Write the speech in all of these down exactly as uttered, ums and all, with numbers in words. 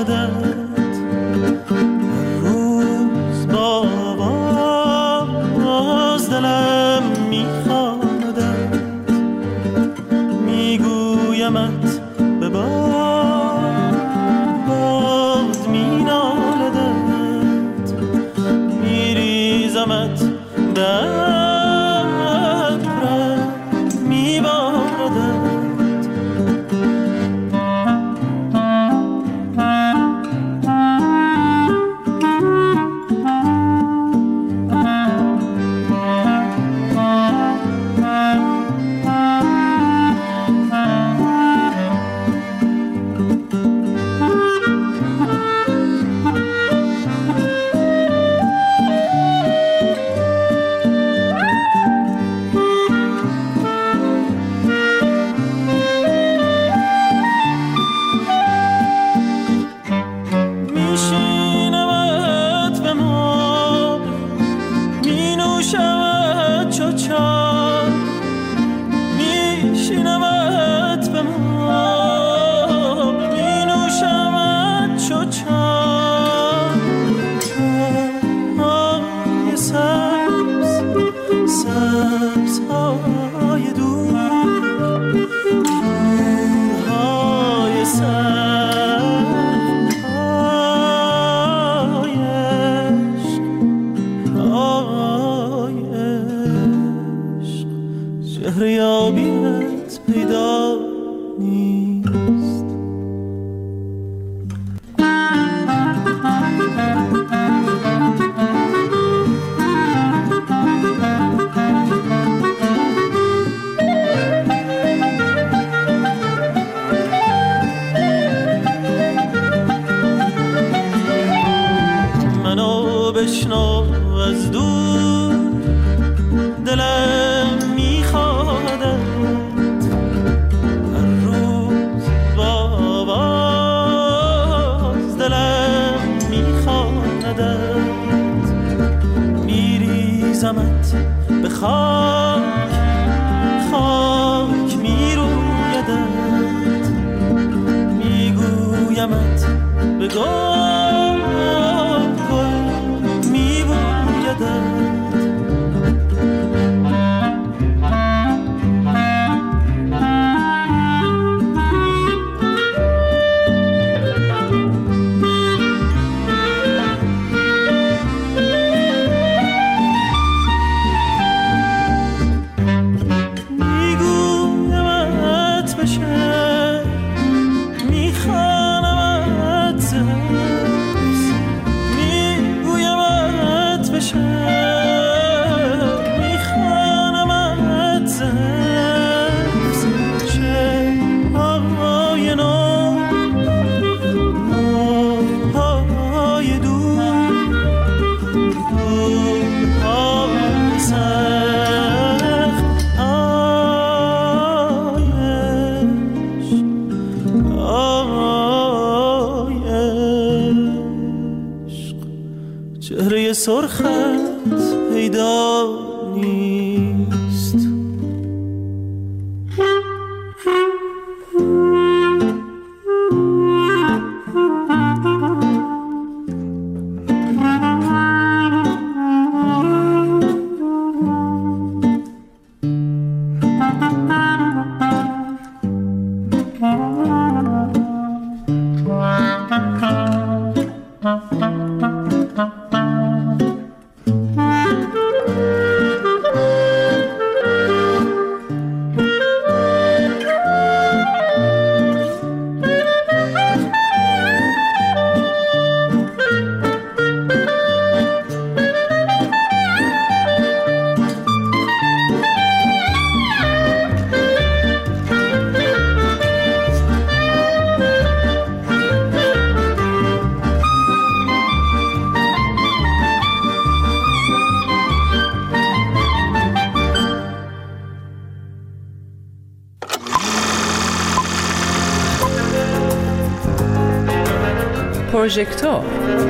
یادت روز با آواز دلم میخواندت میگویمت به باد باد مینالدت میریزمت به شهریابیت پیدا نیست. منو بشنو از دور دلم میخوادت هر روز با آواز دلم میخواندت میریزمت به خاک خاک میرویدت میگویمت به گل گل میبویدت چهره سرخت پیدا نیست. پروژکتور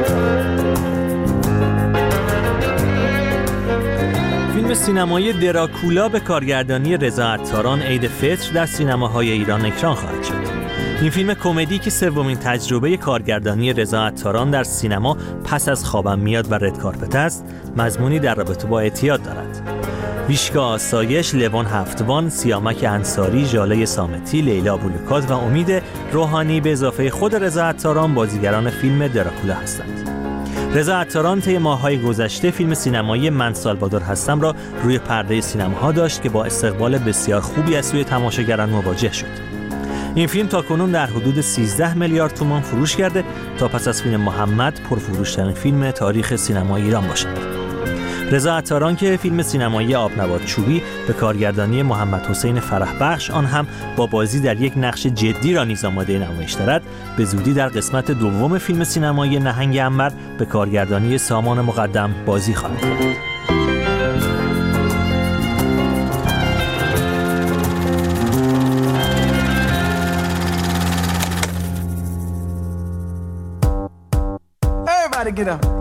فیلم سینمایی دراکولا به کارگردانی رضا عطاران عید فطر در سینماهای ایران اکران خواهد شد. این فیلم کمدی که سومین تجربه کارگردانی رضا عطاران در سینما پس از خوابم میاد و رد کارپت است، مضمونی در رابطه با اعتیاد دارد. ویشکا آسایش، لوان هفتوان، سیامک انصاری، ژاله صامتی، لیلا بولوکات و امید روحانی به اضافه خود رضا عطاران بازیگران فیلم دراکولا هستند. رضا عطاران طی ماه‌های گذشته فیلم سینمایی من سالوادور هستم را روی پرده سینماها داشت که با استقبال بسیار خوبی از سوی تماشاگران مواجه شد. این فیلم تاکنون در حدود سیزده میلیارد تومان فروش کرده تا پس از فیلم محمد پرفروش‌ترین فیلم تاریخ سینما ایران باشد. رضا عطاران که فیلم سینمایی آبنبات چوبی به کارگردانی محمد حسین فرح بخش، آن هم با بازی در یک نقش جدی را نیز آماده نمایش دارد، به زودی در قسمت دوم فیلم سینمایی نهنگ عنبر به کارگردانی سامان مقدم بازی خواهد کرد. Everybody get up.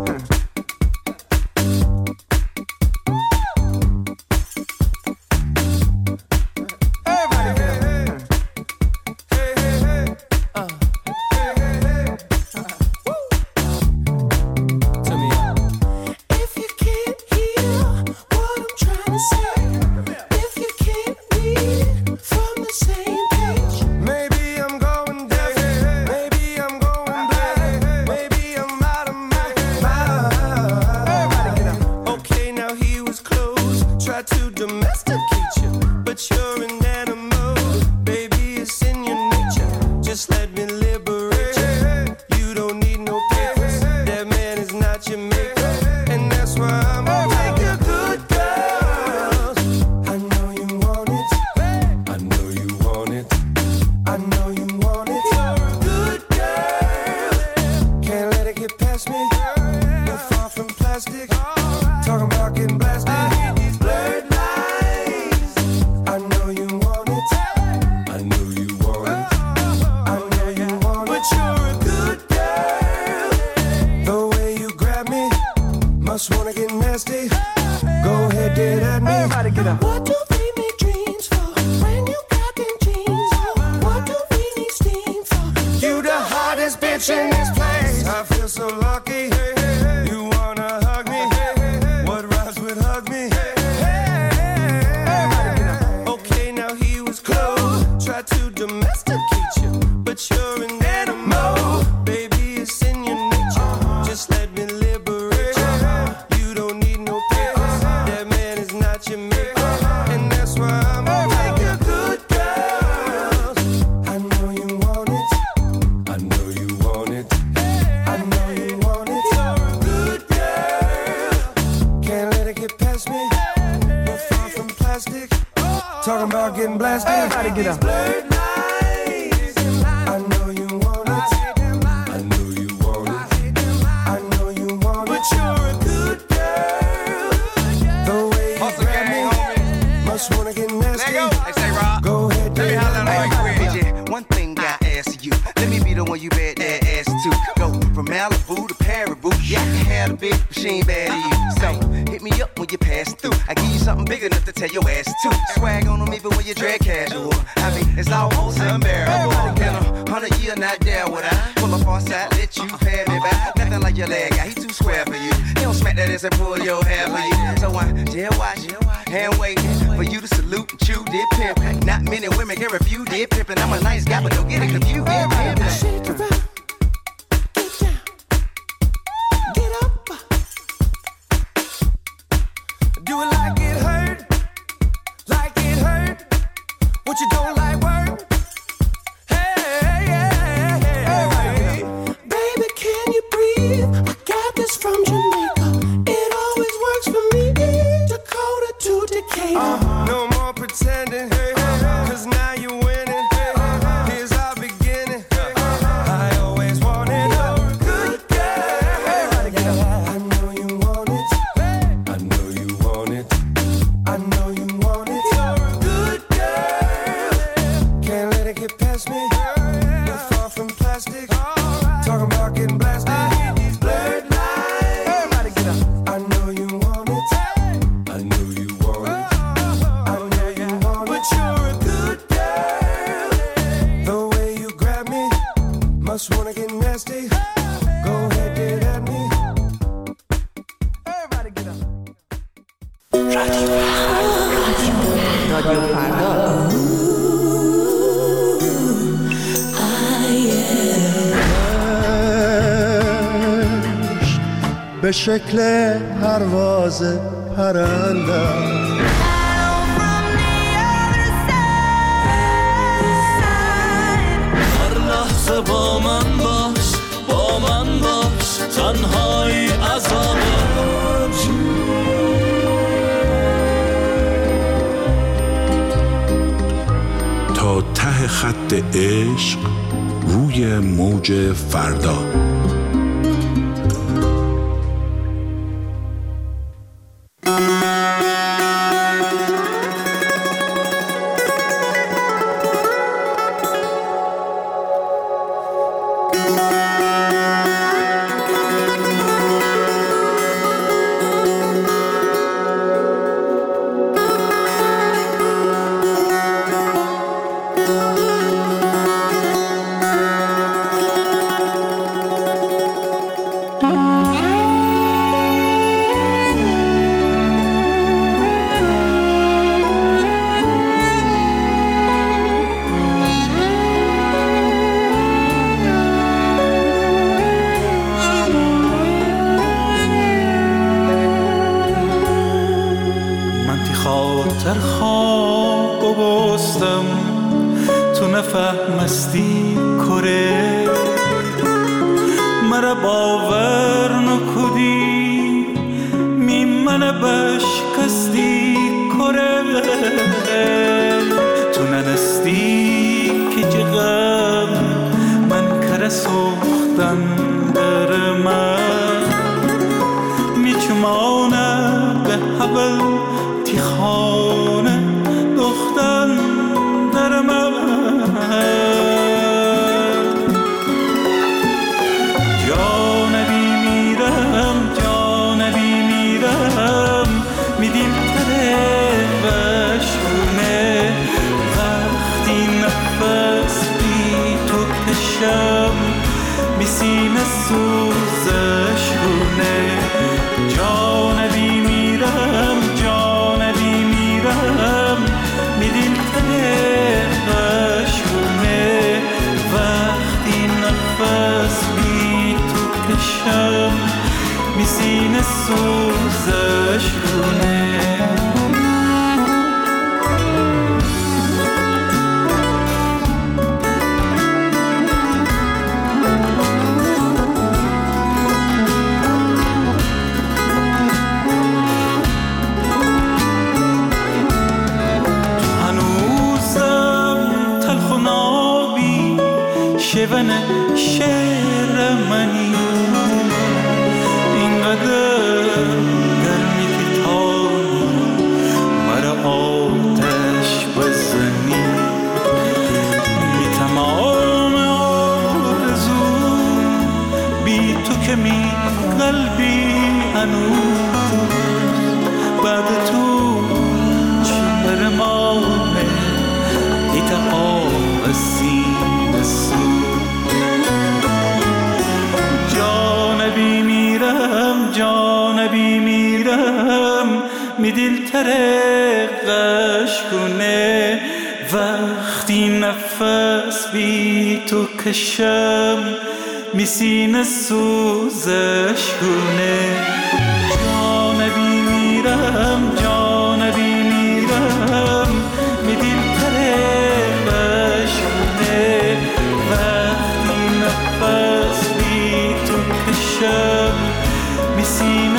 به شکل پرواز پرندم. هر لحظه با من باش، با من باش، تنهایی عذابه. تا ته خط عشق روی موج فردا. در خواب بستم تو نفهمستی کره مرا باور نکدی می من بشکستی کره تو ننستی که جغم من کره سوختن در من می چمانه به حبل خانه دختن در من جانبی میرم جانبی میرم میدیم تره بشونه وقتی نفس بی تو کشم میسینه سوزش گونه جانبی میرم میدیم تره بشونه وقتی نفس بی تو کشم میسینه سوزش گونه شون شعر منی اینقدر گرمی که تانی مرا آتش بزنی بی تمام آرزو بی تو که می قلبی هنوز بعد تو چی برمانه ایتا آب سینه سو جانبی میرم جانبی میرم می دل ترقش کنه وقتی نفس بی تو کشم می سینه سوزش کنه جانبی میرم جانبی میرم می دل ترقش کنه وقتی نفس بی تو کشم میسی